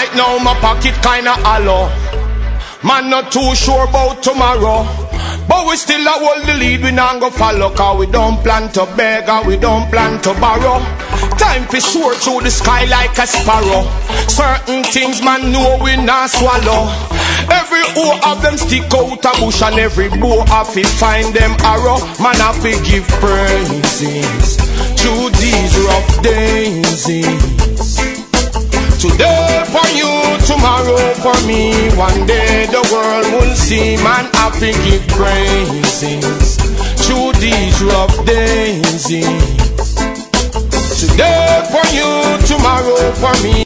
Right now my pocket kinda hollow. Man not too sure about tomorrow, but we still a hold the lead, we not go follow. Cause we don't plan to beg and we don't plan to borrow. Time to soar through the sky like a sparrow. Certain things man know we not swallow. Every O of them stick out a bush, and every bow have to find them arrow. Man have to give praises through these rough days. Today for you, tomorrow for me. One day the world will see. Man have to give praises through these rough days. Today for you, tomorrow for me.